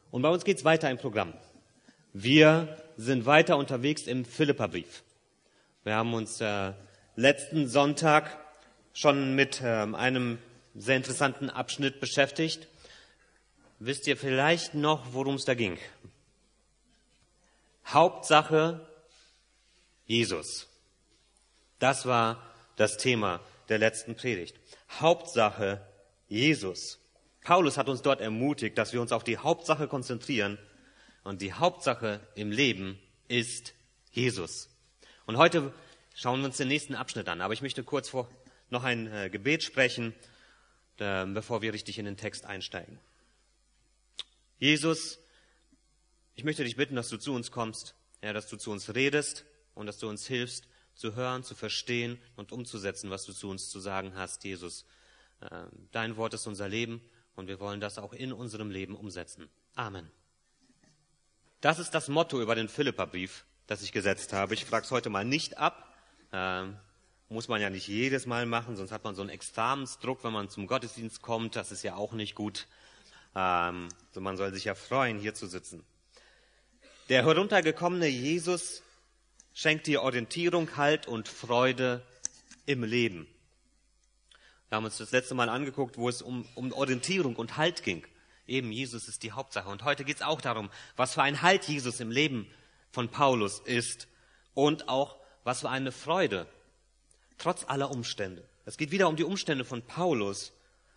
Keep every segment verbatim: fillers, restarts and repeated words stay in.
Und bei uns geht es weiter im Programm. Wir sind weiter unterwegs im Philipperbrief. Wir haben uns äh, letzten Sonntag schon mit äh, einem sehr interessanten Abschnitt beschäftigt. Wisst ihr vielleicht noch, worum es da ging? Hauptsache Jesus. Das war das Thema der letzten Predigt. Hauptsache Jesus. Paulus hat uns dort ermutigt, dass wir uns auf die Hauptsache konzentrieren. Und die Hauptsache im Leben ist Jesus. Und heute schauen wir uns den nächsten Abschnitt an. Aber ich möchte kurz vor noch ein äh, Gebet sprechen, äh, bevor wir richtig in den Text einsteigen. Jesus, ich möchte dich bitten, dass du zu uns kommst, ja, dass du zu uns redest und dass du uns hilfst, zu hören, zu verstehen und umzusetzen, was du zu uns zu sagen hast, Jesus. Äh, dein Wort ist unser Leben und wir wollen das auch in unserem Leben umsetzen. Amen. Das ist das Motto über den Philipperbrief, das ich gesetzt habe. Ich frage es heute mal nicht ab. Ähm, muss man ja nicht jedes Mal machen, sonst hat man so einen Examensdruck, wenn man zum Gottesdienst kommt. Das ist ja auch nicht gut. Ähm, so man soll sich ja freuen, hier zu sitzen. Der heruntergekommene Jesus schenkt dir Orientierung, Halt und Freude im Leben. Wir haben uns das letzte Mal angeguckt, wo es um, um Orientierung und Halt ging. Eben, Jesus ist die Hauptsache. Und heute geht es auch darum, was für ein Halt Jesus im Leben von Paulus ist und auch, was für eine Freude, trotz aller Umstände. Es geht wieder um die Umstände von Paulus.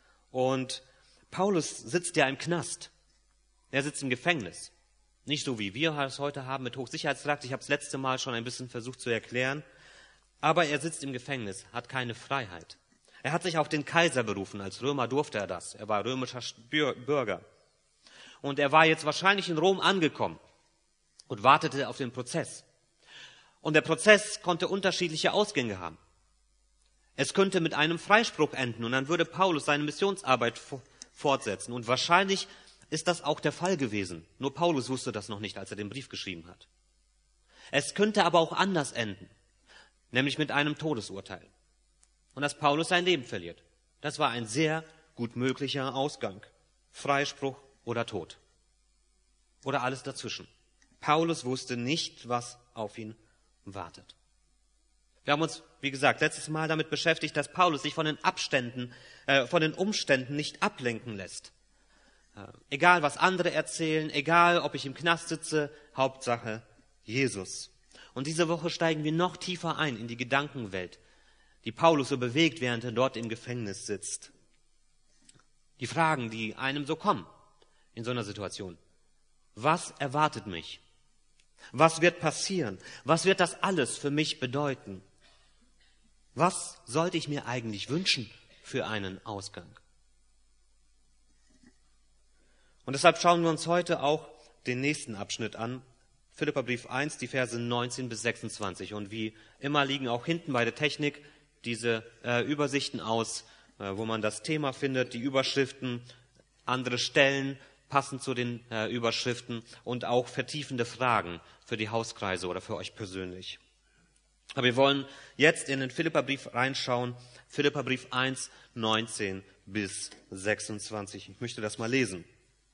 Und Paulus sitzt ja im Knast. Er sitzt im Gefängnis. Nicht so, wie wir es heute haben mit Hochsicherheitstrakt. Ich habe es letzte Mal schon ein bisschen versucht zu erklären. Aber er sitzt im Gefängnis, hat keine Freiheit. Er hat sich auf den Kaiser berufen. Als Römer durfte er das. Er war römischer Bürger. Und er war jetzt wahrscheinlich in Rom angekommen und wartete auf den Prozess. Und der Prozess konnte unterschiedliche Ausgänge haben. Es könnte mit einem Freispruch enden und dann würde Paulus seine Missionsarbeit fortsetzen. Und wahrscheinlich ist das auch der Fall gewesen. Nur Paulus wusste das noch nicht, als er den Brief geschrieben hat. Es könnte aber auch anders enden, nämlich mit einem Todesurteil. Und dass Paulus sein Leben verliert. Das war ein sehr gut möglicher Ausgang. Freispruch oder Tod. Oder alles dazwischen. Paulus wusste nicht, was auf ihn wartet. Wir haben uns, wie gesagt, letztes Mal damit beschäftigt, dass Paulus sich von den Abständen, äh, von den Umständen nicht ablenken lässt. Äh, egal, was andere erzählen, egal, ob ich im Knast sitze, Hauptsache Jesus. Und diese Woche steigen wir noch tiefer ein in die Gedankenwelt, die Paulus so bewegt, während er dort im Gefängnis sitzt. Die Fragen, die einem so kommen in so einer Situation. Was erwartet mich? Was wird passieren? Was wird das alles für mich bedeuten? Was sollte ich mir eigentlich wünschen für einen Ausgang? Und deshalb schauen wir uns heute auch den nächsten Abschnitt an. Philipperbrief eins, die Verse neunzehn bis sechsundzwanzig. Und wie immer liegen auch hinten bei der Technik diese äh, Übersichten aus, äh, wo man das Thema findet, die Überschriften, andere Stellen passend zu den äh, Überschriften und auch vertiefende Fragen für die Hauskreise oder für euch persönlich. Aber wir wollen jetzt in den Philipperbrief reinschauen, Philipperbrief eins, neunzehn bis sechsundzwanzig. Ich möchte das mal lesen.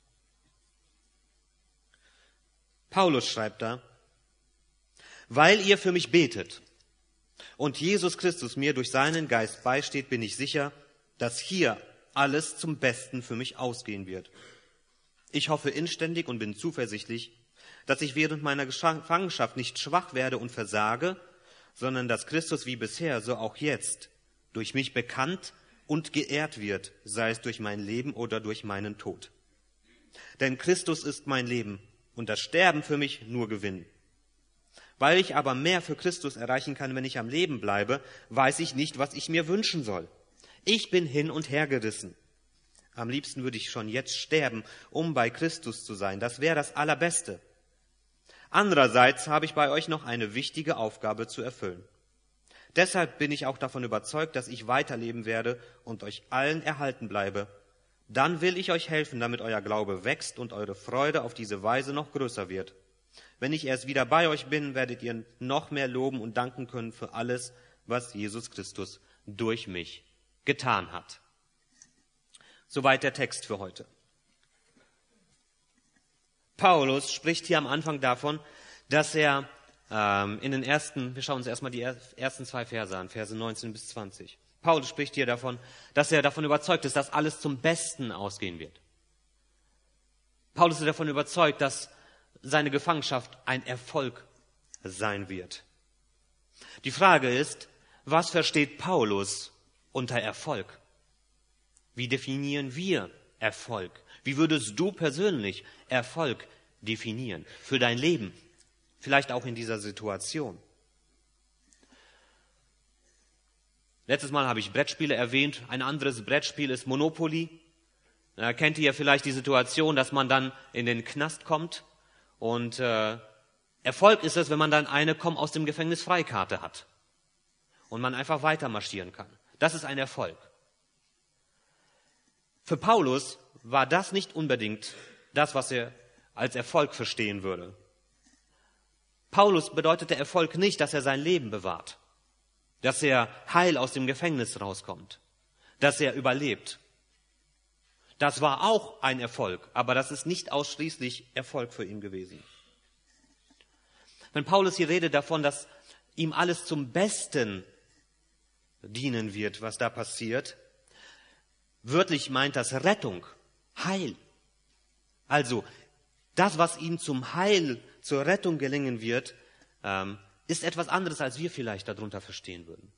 Paulus schreibt da: Weil ihr für mich betet und Jesus Christus mir durch seinen Geist beisteht, bin ich sicher, dass hier alles zum Besten für mich ausgehen wird. Ich hoffe inständig und bin zuversichtlich, dass ich während meiner Gefangenschaft nicht schwach werde und versage, sondern dass Christus wie bisher, so auch jetzt, durch mich bekannt und geehrt wird, sei es durch mein Leben oder durch meinen Tod. Denn Christus ist mein Leben und das Sterben für mich nur Gewinn. Weil ich aber mehr für Christus erreichen kann, wenn ich am Leben bleibe, weiß ich nicht, was ich mir wünschen soll. Ich bin hin und her gerissen. Am liebsten würde ich schon jetzt sterben, um bei Christus zu sein. Das wäre das Allerbeste. Andererseits habe ich bei euch noch eine wichtige Aufgabe zu erfüllen. Deshalb bin ich auch davon überzeugt, dass ich weiterleben werde und euch allen erhalten bleibe. Dann will ich euch helfen, damit euer Glaube wächst und eure Freude auf diese Weise noch größer wird. Wenn ich erst wieder bei euch bin, werdet ihr noch mehr loben und danken können für alles, was Jesus Christus durch mich getan hat. Soweit der Text für heute. Paulus spricht hier am Anfang davon, dass er ähm, in den ersten, wir schauen uns erstmal die ersten zwei Verse an, Verse neunzehn bis zwanzig. Paulus spricht hier davon, dass er davon überzeugt ist, dass alles zum Besten ausgehen wird. Paulus ist davon überzeugt, dass seine Gefangenschaft ein Erfolg sein wird. Die Frage ist, was versteht Paulus unter Erfolg? Wie definieren wir Erfolg? Wie würdest du persönlich Erfolg definieren für dein Leben? Vielleicht auch in dieser Situation. Letztes Mal habe ich Brettspiele erwähnt. Ein anderes Brettspiel ist Monopoly. Da kennt ihr vielleicht die Situation, dass man dann in den Knast kommt. Und äh, Erfolg ist es, wenn man dann eine Komm aus dem Gefängnis Freikarte hat. Und man einfach weiter marschieren kann. Das ist ein Erfolg. Für Paulus war das nicht unbedingt das, was er als Erfolg verstehen würde. Paulus bedeutete Erfolg nicht, dass er sein Leben bewahrt, dass er heil aus dem Gefängnis rauskommt, dass er überlebt. Das war auch ein Erfolg, aber das ist nicht ausschließlich Erfolg für ihn gewesen. Wenn Paulus hier redet davon, dass ihm alles zum Besten dienen wird, was da passiert, wörtlich meint das Rettung, Heil. Also das, was ihm zum Heil, zur Rettung gelingen wird, ähm, ist etwas anderes, als wir vielleicht darunter verstehen würden.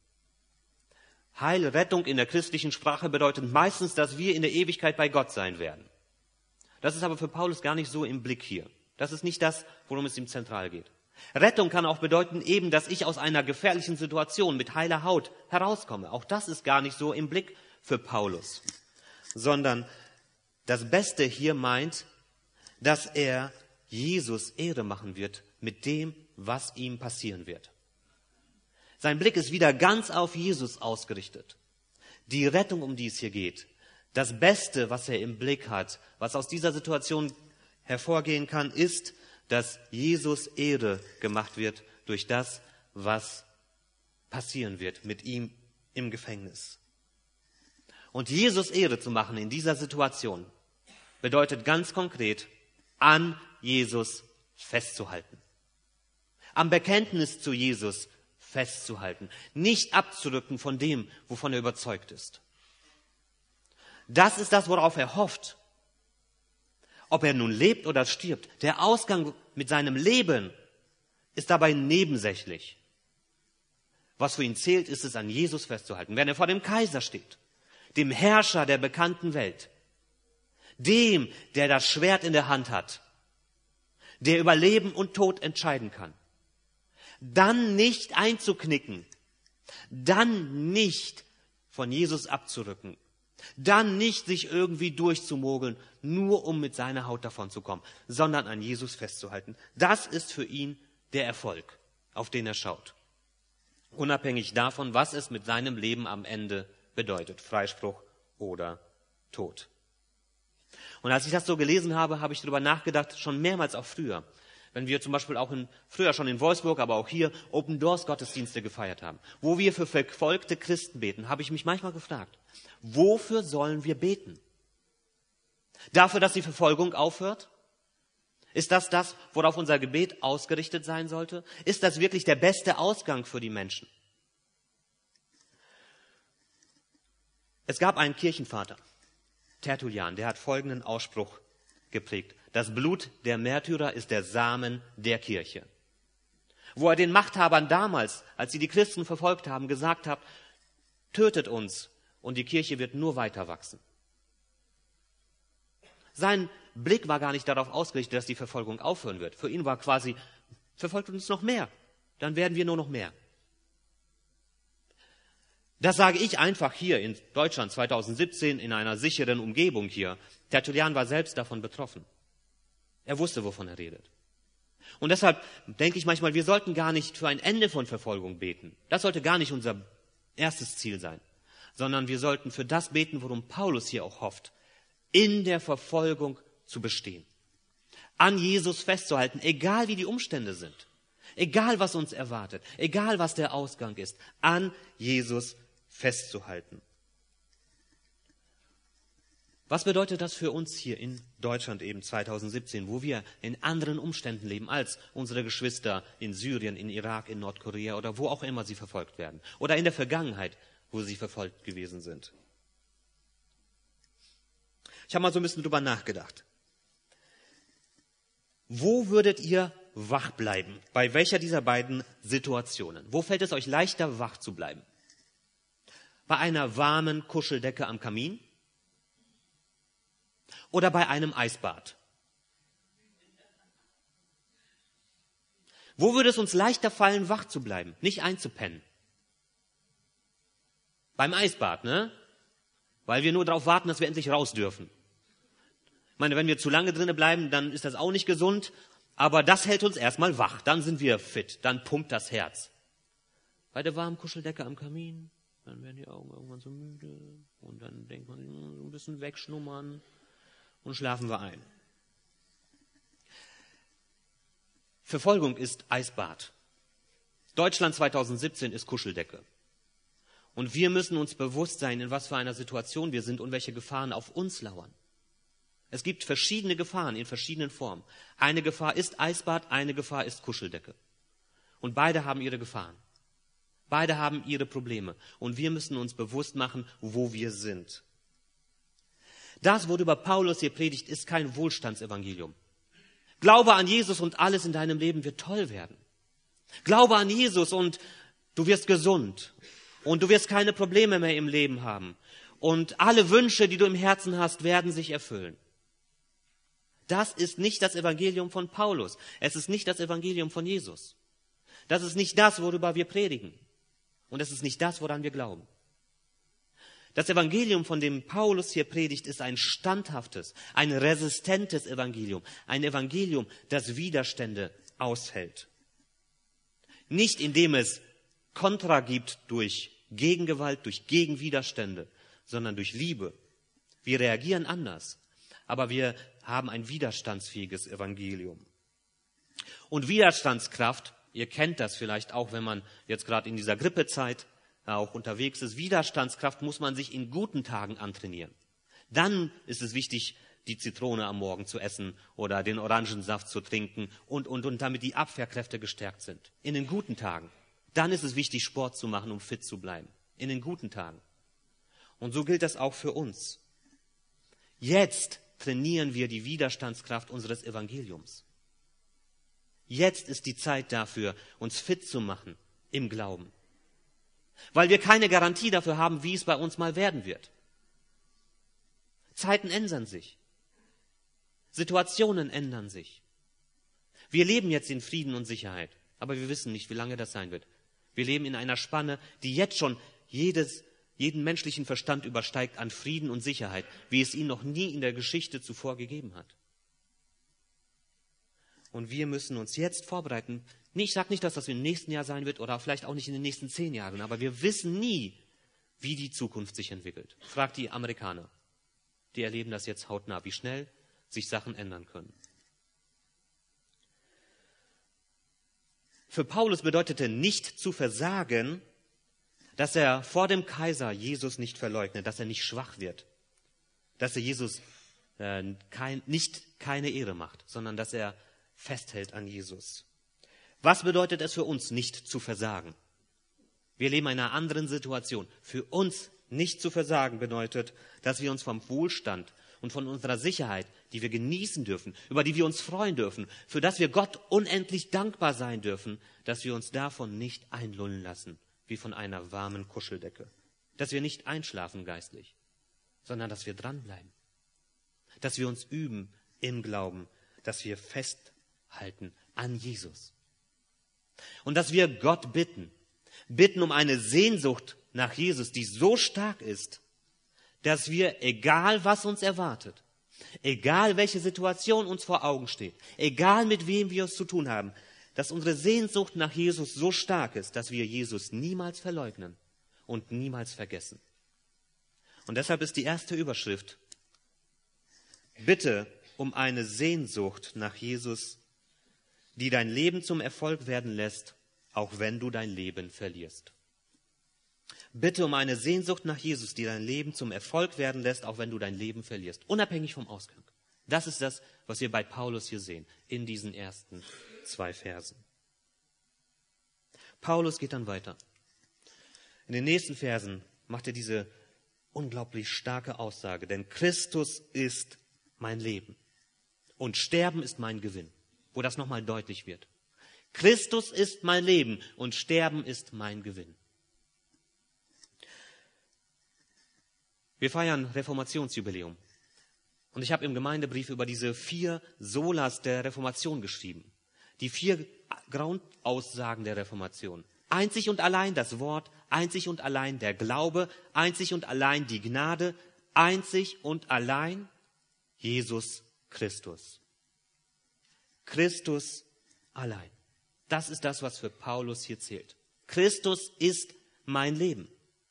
Heil, Rettung in der christlichen Sprache bedeutet meistens, dass wir in der Ewigkeit bei Gott sein werden. Das ist aber für Paulus gar nicht so im Blick hier. Das ist nicht das, worum es ihm zentral geht. Rettung kann auch bedeuten eben, dass ich aus einer gefährlichen Situation mit heiler Haut herauskomme. Auch das ist gar nicht so im Blick für Paulus. Sondern das Beste hier meint, dass er Jesus Ehre machen wird mit dem, was ihm passieren wird. Sein Blick ist wieder ganz auf Jesus ausgerichtet. Die Rettung, um die es hier geht, das Beste, was er im Blick hat, was aus dieser Situation hervorgehen kann, ist, dass Jesus Ehre gemacht wird durch das, was passieren wird mit ihm im Gefängnis. Und Jesus Ehre zu machen in dieser Situation bedeutet ganz konkret, an Jesus festzuhalten. Am Bekenntnis zu Jesus festzuhalten. Nicht abzurücken von dem, wovon er überzeugt ist. Das ist das, worauf er hofft. Ob er nun lebt oder stirbt, der Ausgang mit seinem Leben ist dabei nebensächlich. Was für ihn zählt, ist es, an Jesus festzuhalten. Wenn er vor dem Kaiser steht, dem Herrscher der bekannten Welt, dem, der das Schwert in der Hand hat, der über Leben und Tod entscheiden kann, dann nicht einzuknicken, dann nicht von Jesus abzurücken, dann nicht sich irgendwie durchzumogeln, nur um mit seiner Haut davon zu kommen, sondern an Jesus festzuhalten. Das ist für ihn der Erfolg, auf den er schaut. Unabhängig davon, was es mit seinem Leben am Ende bedeutet, Freispruch oder Tod. Und als ich das so gelesen habe, habe ich darüber nachgedacht, schon mehrmals auch früher. Wenn wir zum Beispiel auch in, früher schon in Wolfsburg, aber auch hier Open Doors Gottesdienste gefeiert haben, wo wir für verfolgte Christen beten, habe ich mich manchmal gefragt, wofür sollen wir beten? Dafür, dass die Verfolgung aufhört? Ist das das, worauf unser Gebet ausgerichtet sein sollte? Ist das wirklich der beste Ausgang für die Menschen? Es gab einen Kirchenvater, Tertullian, der hat folgenden Ausspruch geprägt. Das Blut der Märtyrer ist der Samen der Kirche. Wo er den Machthabern damals, als sie die Christen verfolgt haben, gesagt hat, tötet uns und die Kirche wird nur weiter wachsen. Sein Blick war gar nicht darauf ausgerichtet, dass die Verfolgung aufhören wird. Für ihn war quasi, verfolgt uns noch mehr, dann werden wir nur noch mehr. Das sage ich einfach hier in Deutschland zweitausendsiebzehn in einer sicheren Umgebung hier. Tertullian war selbst davon betroffen. Er wusste, wovon er redet. Und deshalb denke ich manchmal, wir sollten gar nicht für ein Ende von Verfolgung beten. Das sollte gar nicht unser erstes Ziel sein, sondern wir sollten für das beten, worum Paulus hier auch hofft, in der Verfolgung zu bestehen. An Jesus festzuhalten, egal wie die Umstände sind, egal was uns erwartet, egal was der Ausgang ist, an Jesus festzuhalten. Was bedeutet das für uns hier in Deutschland eben zweitausendsiebzehn, wo wir in anderen Umständen leben als unsere Geschwister in Syrien, in Irak, in Nordkorea oder wo auch immer sie verfolgt werden oder in der Vergangenheit, wo sie verfolgt gewesen sind? Ich habe mal so ein bisschen drüber nachgedacht. Wo würdet ihr wach bleiben? Bei welcher dieser beiden Situationen? Wo fällt es euch leichter, wach zu bleiben? Bei einer warmen Kuscheldecke am Kamin? Oder bei einem Eisbad? Wo würde es uns leichter fallen, wach zu bleiben, nicht einzupennen? Beim Eisbad, ne? Weil wir nur darauf warten, dass wir endlich raus dürfen. Ich meine, wenn wir zu lange drinnen bleiben, dann ist das auch nicht gesund, aber das hält uns erstmal wach, dann sind wir fit, dann pumpt das Herz. Bei der warmen Kuscheldecke am Kamin, dann werden die Augen irgendwann so müde und dann denkt man, so ein bisschen wegschnummern. Und schlafen wir ein. Verfolgung ist Eisbad. Deutschland zweitausendsiebzehn ist Kuscheldecke. Und wir müssen uns bewusst sein, in was für einer Situation wir sind und welche Gefahren auf uns lauern. Es gibt verschiedene Gefahren in verschiedenen Formen. Eine Gefahr ist Eisbad, eine Gefahr ist Kuscheldecke. Und beide haben ihre Gefahren. Beide haben ihre Probleme. Und wir müssen uns bewusst machen, wo wir sind. Das, worüber Paulus hier predigt, ist kein Wohlstandsevangelium. Glaube an Jesus und alles in deinem Leben wird toll werden. Glaube an Jesus und du wirst gesund. Und du wirst keine Probleme mehr im Leben haben. Und alle Wünsche, die du im Herzen hast, werden sich erfüllen. Das ist nicht das Evangelium von Paulus. Es ist nicht das Evangelium von Jesus. Das ist nicht das, worüber wir predigen. Und es ist nicht das, woran wir glauben. Das Evangelium, von dem Paulus hier predigt, ist ein standhaftes, ein resistentes Evangelium. Ein Evangelium, das Widerstände aushält. Nicht indem es Kontra gibt durch Gegengewalt, durch Gegenwiderstände, sondern durch Liebe. Wir reagieren anders, aber wir haben ein widerstandsfähiges Evangelium. Und Widerstandskraft, ihr kennt das vielleicht auch, wenn man jetzt gerade in dieser Grippezeit auch unterwegs ist, Widerstandskraft muss man sich in guten Tagen antrainieren. Dann ist es wichtig, die Zitrone am Morgen zu essen oder den Orangensaft zu trinken und, und, und damit die Abwehrkräfte gestärkt sind. In den guten Tagen. Dann ist es wichtig, Sport zu machen, um fit zu bleiben. In den guten Tagen. Und so gilt das auch für uns. Jetzt trainieren wir die Widerstandskraft unseres Evangeliums. Jetzt ist die Zeit dafür, uns fit zu machen im Glauben. Weil wir keine Garantie dafür haben, wie es bei uns mal werden wird. Zeiten ändern sich. Situationen ändern sich. Wir leben jetzt in Frieden und Sicherheit, aber wir wissen nicht, wie lange das sein wird. Wir leben in einer Spanne, die jetzt schon jedes, jeden menschlichen Verstand übersteigt an Frieden und Sicherheit, wie es ihn noch nie in der Geschichte zuvor gegeben hat. Und wir müssen uns jetzt vorbereiten. Ich sage nicht, dass das im nächsten Jahr sein wird oder vielleicht auch nicht in den nächsten zehn Jahren, aber wir wissen nie, wie die Zukunft sich entwickelt. Fragt die Amerikaner. Die erleben das jetzt hautnah, wie schnell sich Sachen ändern können. Für Paulus bedeutete nicht zu versagen, dass er vor dem Kaiser Jesus nicht verleugnet, dass er nicht schwach wird, dass er Jesus äh, kein, nicht keine Ehre macht, sondern dass er festhält an Jesus. Was bedeutet es für uns, nicht zu versagen? Wir leben in einer anderen Situation. Für uns nicht zu versagen bedeutet, dass wir uns vom Wohlstand und von unserer Sicherheit, die wir genießen dürfen, über die wir uns freuen dürfen, für das wir Gott unendlich dankbar sein dürfen, dass wir uns davon nicht einlullen lassen, wie von einer warmen Kuscheldecke. Dass wir nicht einschlafen geistlich, sondern dass wir dranbleiben. Dass wir uns üben im Glauben, dass wir festhalten an Jesus. Und dass wir Gott bitten, bitten um eine Sehnsucht nach Jesus, die so stark ist, dass wir, egal was uns erwartet, egal welche Situation uns vor Augen steht, egal mit wem wir es zu tun haben, dass unsere Sehnsucht nach Jesus so stark ist, dass wir Jesus niemals verleugnen und niemals vergessen. Und deshalb ist die erste Überschrift: Bitte um eine Sehnsucht nach Jesus, die dein Leben zum Erfolg werden lässt, auch wenn du dein Leben verlierst. Bitte um eine Sehnsucht nach Jesus, die dein Leben zum Erfolg werden lässt, auch wenn du dein Leben verlierst, unabhängig vom Ausgang. Das ist das, was wir bei Paulus hier sehen, in diesen ersten zwei Versen. Paulus geht dann weiter. In den nächsten Versen macht er diese unglaublich starke Aussage, denn Christus ist mein Leben und Sterben ist mein Gewinn, wo das nochmal deutlich wird. Christus ist mein Leben und Sterben ist mein Gewinn. Wir feiern Reformationsjubiläum. Und ich habe im Gemeindebrief über diese vier Solas der Reformation geschrieben. Die vier Grundaussagen der Reformation. Einzig und allein das Wort, einzig und allein der Glaube, einzig und allein die Gnade, einzig und allein Jesus Christus. Christus allein. Das ist das, was für Paulus hier zählt. Christus ist mein Leben.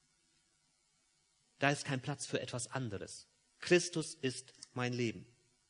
Da ist kein Platz für etwas anderes. Christus ist mein Leben.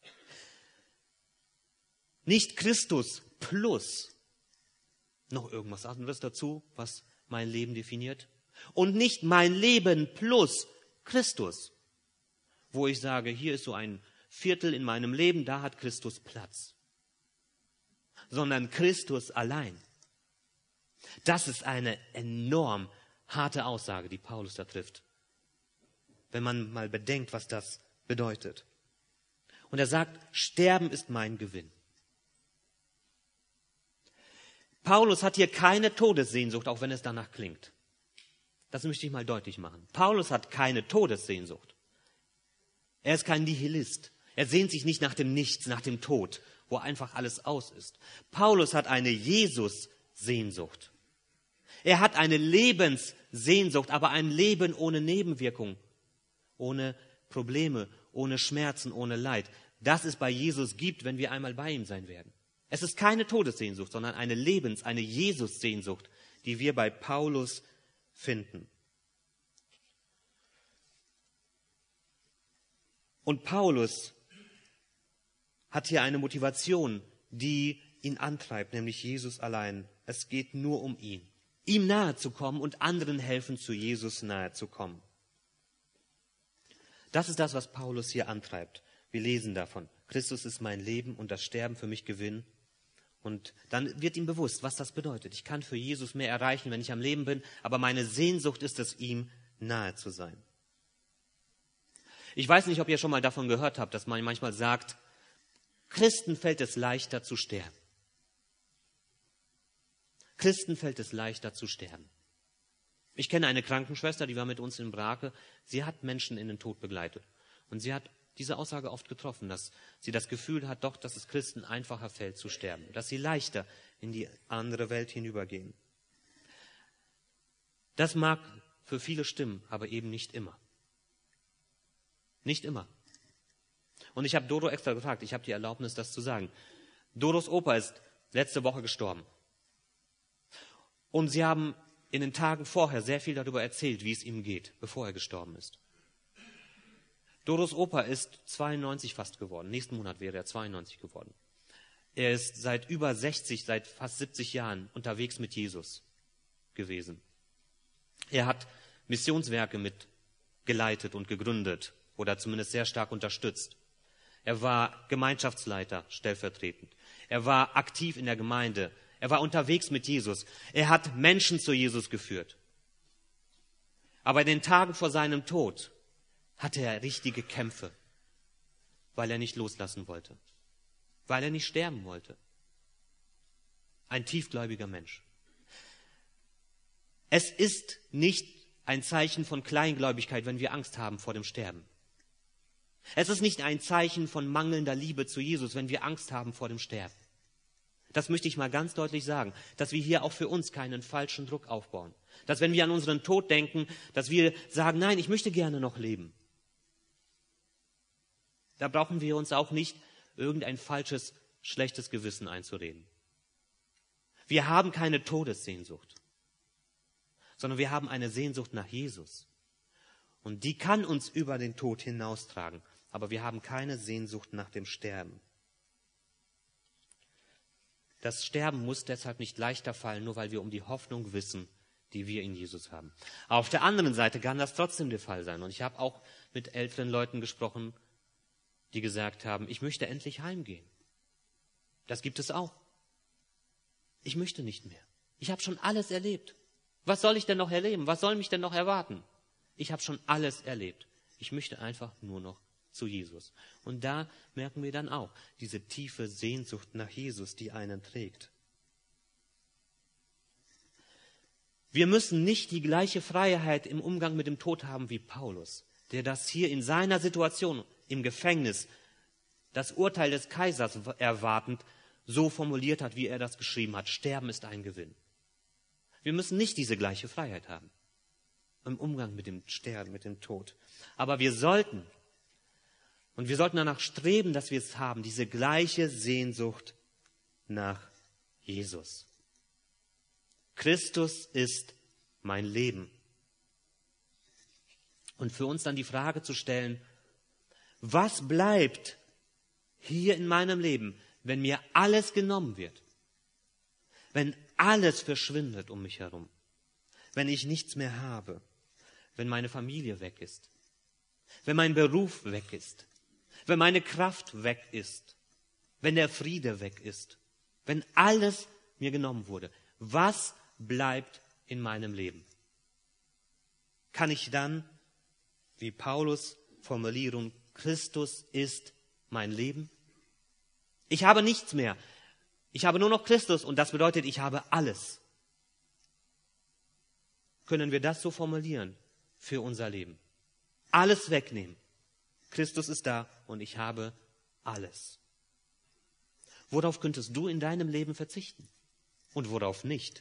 Nicht Christus plus noch irgendwas anderes dazu, was mein Leben definiert. Und nicht mein Leben plus Christus, wo ich sage, hier ist so ein Viertel in meinem Leben, da hat Christus Platz. Sondern Christus allein. Das ist eine enorm harte Aussage, die Paulus da trifft. Wenn man mal bedenkt, was das bedeutet. Und er sagt, Sterben ist mein Gewinn. Paulus hat hier keine Todessehnsucht, auch wenn es danach klingt. Das möchte ich mal deutlich machen. Paulus hat keine Todessehnsucht. Er ist kein Nihilist. Er sehnt sich nicht nach dem Nichts, nach dem Tod, wo einfach alles aus ist. Paulus hat eine Jesus-Sehnsucht. Er hat eine Lebenssehnsucht, aber ein Leben ohne Nebenwirkung, ohne Probleme, ohne Schmerzen, ohne Leid. Das es bei Jesus gibt, wenn wir einmal bei ihm sein werden. Es ist keine Todessehnsucht, sondern eine Lebens-, eine Jesus-Sehnsucht, die wir bei Paulus finden. Und Paulus hat hier eine Motivation, die ihn antreibt, nämlich Jesus allein. Es geht nur um ihn. Ihm nahe zu kommen und anderen helfen, zu Jesus nahe zu kommen. Das ist das, was Paulus hier antreibt. Wir lesen davon. Christus ist mein Leben und das Sterben für mich Gewinn. Und dann wird ihm bewusst, was das bedeutet. Ich kann für Jesus mehr erreichen, wenn ich am Leben bin, aber meine Sehnsucht ist es, ihm nahe zu sein. Ich weiß nicht, ob ihr schon mal davon gehört habt, dass man manchmal sagt, Christen fällt es leichter zu sterben. Christen fällt es leichter zu sterben. Ich kenne eine Krankenschwester, die war mit uns in Brake. Sie hat Menschen in den Tod begleitet. Und sie hat diese Aussage oft getroffen, dass sie das Gefühl hat, doch, dass es Christen einfacher fällt zu sterben. Dass sie leichter in die andere Welt hinübergehen. Das mag für viele stimmen, aber eben nicht immer. Nicht immer. Und ich habe Dodo extra gefragt, ich habe die Erlaubnis, das zu sagen. Dodos Opa ist letzte Woche gestorben. Und sie haben in den Tagen vorher sehr viel darüber erzählt, wie es ihm geht, bevor er gestorben ist. Dodos Opa ist zweiundneunzig fast geworden. Nächsten Monat wäre er zweiundneunzig geworden. Er ist seit über sechzig, seit fast siebzig Jahren unterwegs mit Jesus gewesen. Er hat Missionswerke mit geleitet und gegründet oder zumindest sehr stark unterstützt. Er war Gemeinschaftsleiter stellvertretend. Er war aktiv in der Gemeinde. Er war unterwegs mit Jesus. Er hat Menschen zu Jesus geführt. Aber in den Tagen vor seinem Tod hatte er richtige Kämpfe, weil er nicht loslassen wollte, weil er nicht sterben wollte. Ein tiefgläubiger Mensch. Es ist nicht ein Zeichen von Kleingläubigkeit, wenn wir Angst haben vor dem Sterben. Es ist nicht ein Zeichen von mangelnder Liebe zu Jesus, wenn wir Angst haben vor dem Sterben. Das möchte ich mal ganz deutlich sagen, dass wir hier auch für uns keinen falschen Druck aufbauen. Dass wenn wir an unseren Tod denken, dass wir sagen, nein, ich möchte gerne noch leben. Da brauchen wir uns auch nicht irgendein falsches, schlechtes Gewissen einzureden. Wir haben keine Todessehnsucht, sondern wir haben eine Sehnsucht nach Jesus. Und die kann uns über den Tod hinaustragen, aber wir haben keine Sehnsucht nach dem Sterben. Das Sterben muss deshalb nicht leichter fallen, nur weil wir um die Hoffnung wissen, die wir in Jesus haben. Auf der anderen Seite kann das trotzdem der Fall sein. Und ich habe auch mit älteren Leuten gesprochen, die gesagt haben, ich möchte endlich heimgehen. Das gibt es auch. Ich möchte nicht mehr. Ich habe schon alles erlebt. Was soll ich denn noch erleben? Was soll mich denn noch erwarten? Ich habe schon alles erlebt. Ich möchte einfach nur noch zu Jesus. Und da merken wir dann auch diese tiefe Sehnsucht nach Jesus, die einen trägt. Wir müssen nicht die gleiche Freiheit im Umgang mit dem Tod haben wie Paulus, der das hier in seiner Situation im Gefängnis, das Urteil des Kaisers erwartend, so formuliert hat, wie er das geschrieben hat. Sterben ist ein Gewinn. Wir müssen nicht diese gleiche Freiheit haben im Umgang mit dem Sterben, mit dem Tod. Aber wir sollten, und wir sollten danach streben, dass wir es haben, diese gleiche Sehnsucht nach Jesus. Christus ist mein Leben. Und für uns dann die Frage zu stellen, was bleibt hier in meinem Leben, wenn mir alles genommen wird? Wenn alles verschwindet um mich herum? Wenn ich nichts mehr habe? Wenn meine Familie weg ist? Wenn mein Beruf weg ist? Wenn meine Kraft weg ist? Wenn der Friede weg ist? Wenn alles mir genommen wurde? Was bleibt in meinem Leben? Kann ich dann, wie Paulus Formulierung, Christus ist mein Leben? Ich habe nichts mehr. Ich habe nur noch Christus und das bedeutet, ich habe alles. Können wir das so formulieren für unser Leben? Alles wegnehmen. Christus ist da und ich habe alles. Worauf könntest du in deinem Leben verzichten? Und worauf nicht?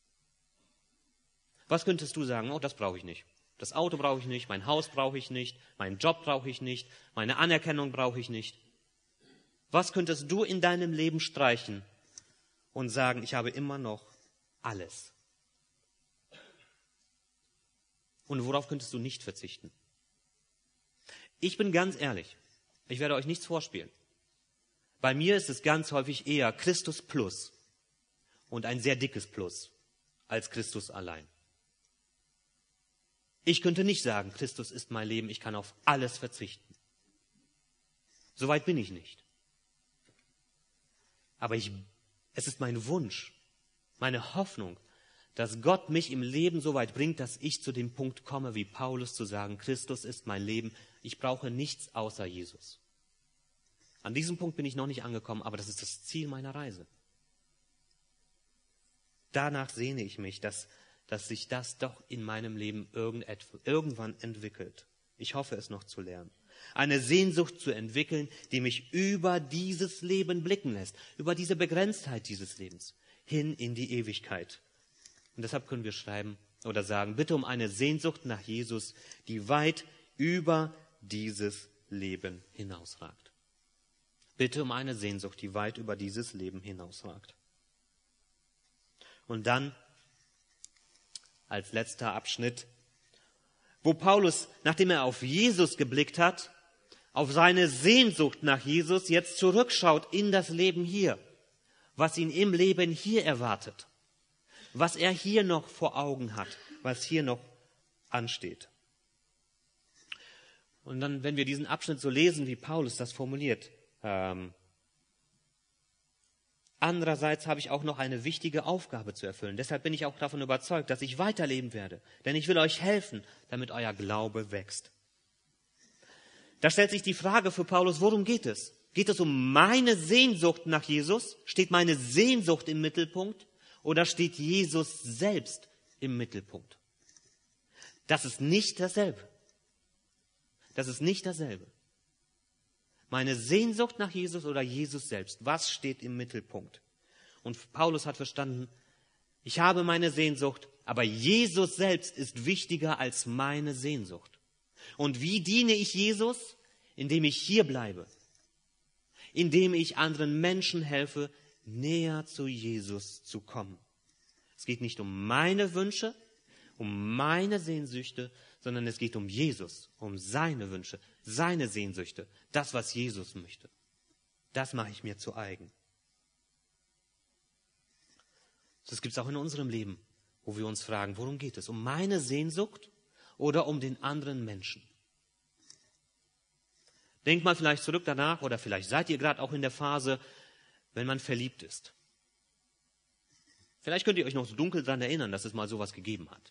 Was könntest du sagen? Oh, das brauche ich nicht. Das Auto brauche ich nicht, mein Haus brauche ich nicht, meinen Job brauche ich nicht, meine Anerkennung brauche ich nicht. Was könntest du in deinem Leben streichen und sagen, ich habe immer noch alles? Und worauf könntest du nicht verzichten? Ich bin ganz ehrlich, ich werde euch nichts vorspielen. Bei mir ist es ganz häufig eher Christus plus und ein sehr dickes Plus als Christus allein. Ich könnte nicht sagen, Christus ist mein Leben, ich kann auf alles verzichten. Soweit bin ich nicht. Aber ich, es ist mein Wunsch, meine Hoffnung, dass Gott mich im Leben so weit bringt, dass ich zu dem Punkt komme, wie Paulus zu sagen, Christus ist mein Leben, ich brauche nichts außer Jesus. An diesem Punkt bin ich noch nicht angekommen, aber das ist das Ziel meiner Reise. Danach sehne ich mich, dass, dass sich das doch in meinem Leben irgendwann entwickelt. Ich hoffe, es noch zu lernen. Eine Sehnsucht zu entwickeln, die mich über dieses Leben blicken lässt, über diese Begrenztheit dieses Lebens, hin in die Ewigkeit. Und deshalb können wir schreiben oder sagen, bitte um eine Sehnsucht nach Jesus, die weit über dieses Leben hinausragt. Bitte um eine Sehnsucht, die weit über dieses Leben hinausragt. Und dann, als letzter Abschnitt, wo Paulus, nachdem er auf Jesus geblickt hat, auf seine Sehnsucht nach Jesus, jetzt zurückschaut in das Leben hier, was ihn im Leben hier erwartet, was er hier noch vor Augen hat, was hier noch ansteht. Und dann, wenn wir diesen Abschnitt so lesen, wie Paulus das formuliert, ähm, andererseits habe ich auch noch eine wichtige Aufgabe zu erfüllen. Deshalb bin ich auch davon überzeugt, dass ich weiterleben werde. Denn ich will euch helfen, damit euer Glaube wächst. Da stellt sich die Frage für Paulus, worum geht es? Geht es um meine Sehnsucht nach Jesus? Steht meine Sehnsucht im Mittelpunkt? Oder steht Jesus selbst im Mittelpunkt? Das ist nicht dasselbe. Das ist nicht dasselbe. Meine Sehnsucht nach Jesus oder Jesus selbst, was steht im Mittelpunkt? Und Paulus hat verstanden, ich habe meine Sehnsucht, aber Jesus selbst ist wichtiger als meine Sehnsucht. Und wie diene ich Jesus? Indem ich hier bleibe, indem ich anderen Menschen helfe, näher zu Jesus zu kommen. Es geht nicht um meine Wünsche, um meine Sehnsüchte, sondern es geht um Jesus, um seine Wünsche, seine Sehnsüchte, das, was Jesus möchte. Das mache ich mir zu eigen. Das gibt es auch in unserem Leben, wo wir uns fragen, worum geht es? Um meine Sehnsucht oder um den anderen Menschen? Denkt mal vielleicht zurück danach, oder vielleicht seid ihr gerade auch in der Phase, wenn man verliebt ist. Vielleicht könnt ihr euch noch so dunkel daran erinnern, dass es mal sowas gegeben hat.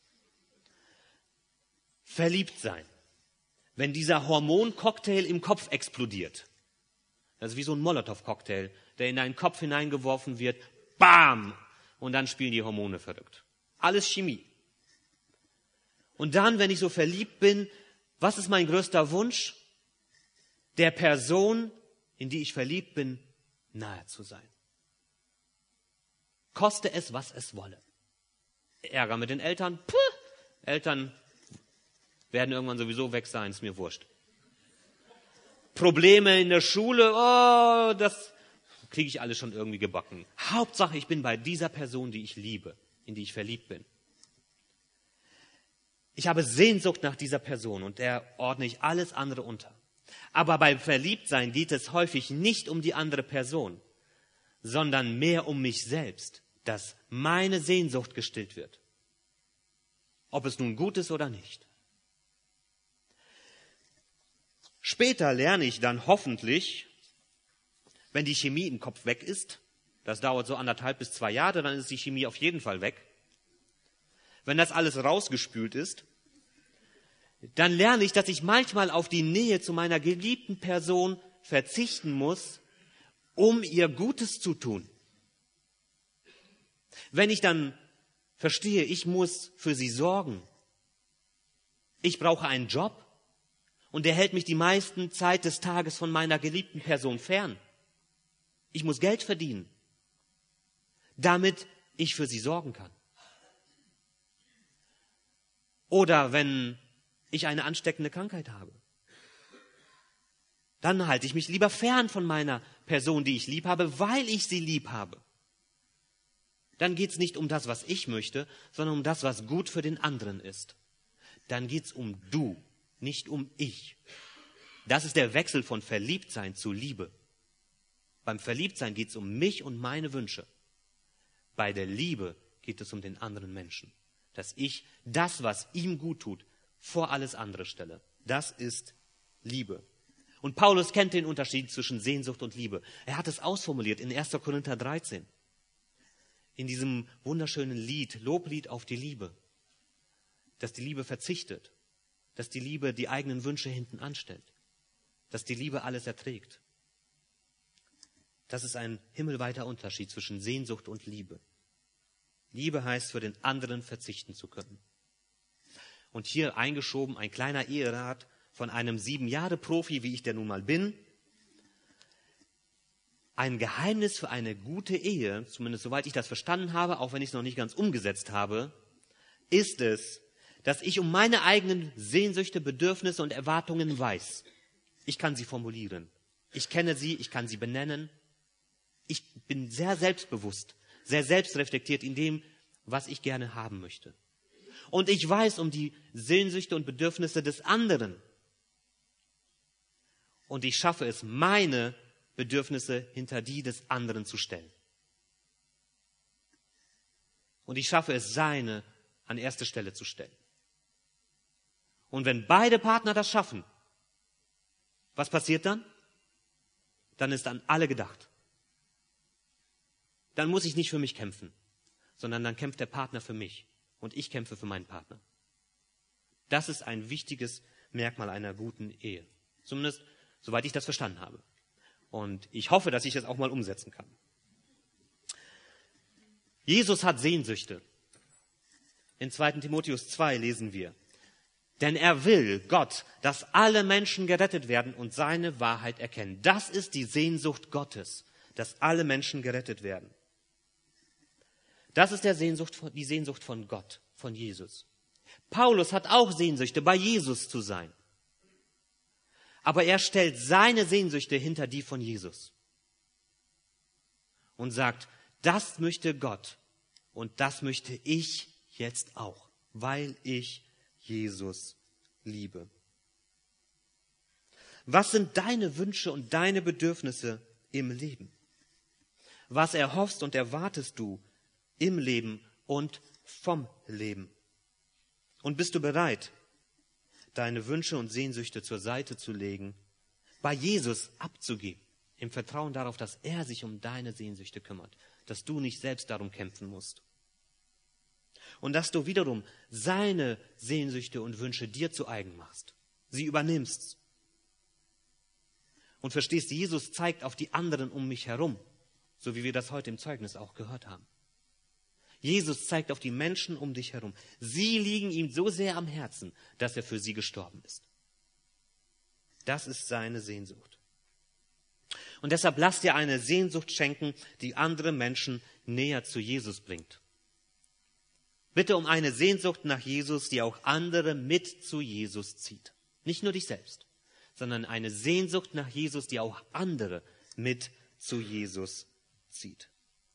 Verliebt sein. Wenn dieser Hormoncocktail im Kopf explodiert. Das ist wie so ein Molotow-Cocktail, der in deinen Kopf hineingeworfen wird. Bam! Und dann spielen die Hormone verrückt. Alles Chemie. Und dann, wenn ich so verliebt bin, was ist mein größter Wunsch? Der Person, in die ich verliebt bin, nahe zu sein. Koste es, was es wolle. Ärger mit den Eltern? Puh, Eltern werden irgendwann sowieso weg sein, ist mir wurscht. Probleme in der Schule, oh, das kriege ich alles schon irgendwie gebacken. Hauptsache, ich bin bei dieser Person, die ich liebe, in die ich verliebt bin. Ich habe Sehnsucht nach dieser Person und der ordne ich alles andere unter. Aber beim Verliebtsein geht es häufig nicht um die andere Person, sondern mehr um mich selbst, dass meine Sehnsucht gestillt wird. Ob es nun gut ist oder nicht. Später lerne ich dann hoffentlich, wenn die Chemie im Kopf weg ist, das dauert so anderthalb bis zwei Jahre, dann ist die Chemie auf jeden Fall weg. Wenn das alles rausgespült ist, dann lerne ich, dass ich manchmal auf die Nähe zu meiner geliebten Person verzichten muss, um ihr Gutes zu tun. Wenn ich dann verstehe, ich muss für sie sorgen, ich brauche einen Job und der hält mich die meiste Zeit des Tages von meiner geliebten Person fern. Ich muss Geld verdienen, damit ich für sie sorgen kann. Oder wenn ich eine ansteckende Krankheit habe, dann halte ich mich lieber fern von meiner Person, die ich lieb habe, weil ich sie lieb habe. Dann geht es nicht um das, was ich möchte, sondern um das, was gut für den anderen ist. Dann geht es um du, nicht um ich. Das ist der Wechsel von Verliebtsein zu Liebe. Beim Verliebtsein geht es um mich und meine Wünsche. Bei der Liebe geht es um den anderen Menschen. Dass ich das, was ihm gut tut, vor alles andere stelle. Das ist Liebe. Und Paulus kennt den Unterschied zwischen Sehnsucht und Liebe. Er hat es ausformuliert in erster Korinther dreizehn. In diesem wunderschönen Lied, Loblied auf die Liebe. Dass die Liebe verzichtet. Dass die Liebe die eigenen Wünsche hinten anstellt. Dass die Liebe alles erträgt. Das ist ein himmelweiter Unterschied zwischen Sehnsucht und Liebe. Liebe heißt, für den anderen verzichten zu können. Und hier eingeschoben ein kleiner Eherat von einem sieben Jahre Profi, wie ich der nun mal bin. Ein Geheimnis für eine gute Ehe, zumindest soweit ich das verstanden habe, auch wenn ich es noch nicht ganz umgesetzt habe, ist es, dass ich um meine eigenen Sehnsüchte, Bedürfnisse und Erwartungen weiß. Ich kann sie formulieren. Ich kenne sie, ich kann sie benennen. Ich bin sehr selbstbewusst, sehr selbstreflektiert in dem, was ich gerne haben möchte. Und ich weiß um die Sehnsüchte und Bedürfnisse des anderen. Und ich schaffe es, meine Bedürfnisse hinter die des anderen zu stellen. Und ich schaffe es, seine an erste Stelle zu stellen. Und wenn beide Partner das schaffen, was passiert dann? Dann ist an alle gedacht. Dann muss ich nicht für mich kämpfen, sondern dann kämpft der Partner für mich und ich kämpfe für meinen Partner. Das ist ein wichtiges Merkmal einer guten Ehe. Zumindest, soweit ich das verstanden habe. Und ich hoffe, dass ich das auch mal umsetzen kann. Jesus hat Sehnsüchte. In zweiter Timotheus zwei lesen wir: Denn er will, Gott, dass alle Menschen gerettet werden und seine Wahrheit erkennen. Das ist die Sehnsucht Gottes, dass alle Menschen gerettet werden. Das ist der Sehnsucht, die Sehnsucht von Gott, von Jesus. Paulus hat auch Sehnsüchte, bei Jesus zu sein. Aber er stellt seine Sehnsüchte hinter die von Jesus. Und sagt, das möchte Gott und das möchte ich jetzt auch, weil ich Jesus liebe. Was sind deine Wünsche und deine Bedürfnisse im Leben? Was erhoffst und erwartest du im Leben und vom Leben. Und bist du bereit, deine Wünsche und Sehnsüchte zur Seite zu legen, bei Jesus abzugeben, im Vertrauen darauf, dass er sich um deine Sehnsüchte kümmert, dass du nicht selbst darum kämpfen musst. Und dass du wiederum seine Sehnsüchte und Wünsche dir zu eigen machst, sie übernimmst. Und verstehst, Jesus zeigt auf die anderen um mich herum, so wie wir das heute im Zeugnis auch gehört haben. Jesus zeigt auf die Menschen um dich herum. Sie liegen ihm so sehr am Herzen, dass er für sie gestorben ist. Das ist seine Sehnsucht. Und deshalb lass dir eine Sehnsucht schenken, die andere Menschen näher zu Jesus bringt. Bitte um eine Sehnsucht nach Jesus, die auch andere mit zu Jesus zieht. Nicht nur dich selbst, sondern eine Sehnsucht nach Jesus, die auch andere mit zu Jesus zieht.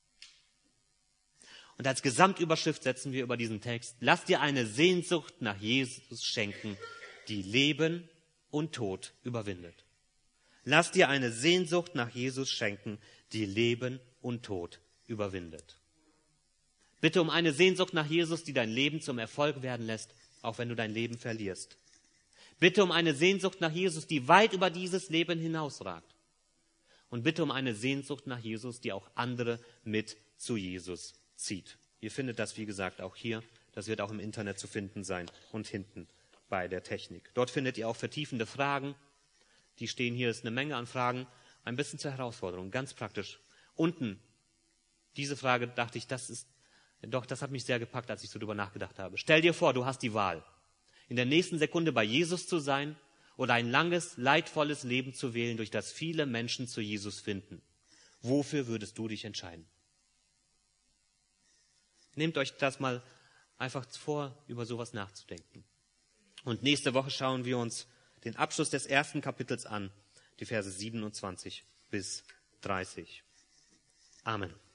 Und als Gesamtüberschrift setzen wir über diesen Text: Lass dir eine Sehnsucht nach Jesus schenken, die Leben und Tod überwindet. Lass dir eine Sehnsucht nach Jesus schenken, die Leben und Tod überwindet. Bitte um eine Sehnsucht nach Jesus, die dein Leben zum Erfolg werden lässt, auch wenn du dein Leben verlierst. Bitte um eine Sehnsucht nach Jesus, die weit über dieses Leben hinausragt. Und bitte um eine Sehnsucht nach Jesus, die auch andere mit zu Jesus zieht. Ihr findet das, wie gesagt, auch hier. Das wird auch im Internet zu finden sein und hinten bei der Technik. Dort findet ihr auch vertiefende Fragen. Die stehen hier, ist eine Menge an Fragen. Ein bisschen zur Herausforderung, ganz praktisch. Unten, diese Frage dachte ich, das ist, doch, das hat mich sehr gepackt, als ich so drüber nachgedacht habe. Stell dir vor, du hast die Wahl, in der nächsten Sekunde bei Jesus zu sein oder ein langes, leidvolles Leben zu wählen, durch das viele Menschen zu Jesus finden. Wofür würdest du dich entscheiden? Nehmt euch das mal einfach vor, über sowas nachzudenken. Und nächste Woche schauen wir uns den Abschluss des ersten Kapitels an, die Verse siebenundzwanzig bis dreißig. Amen.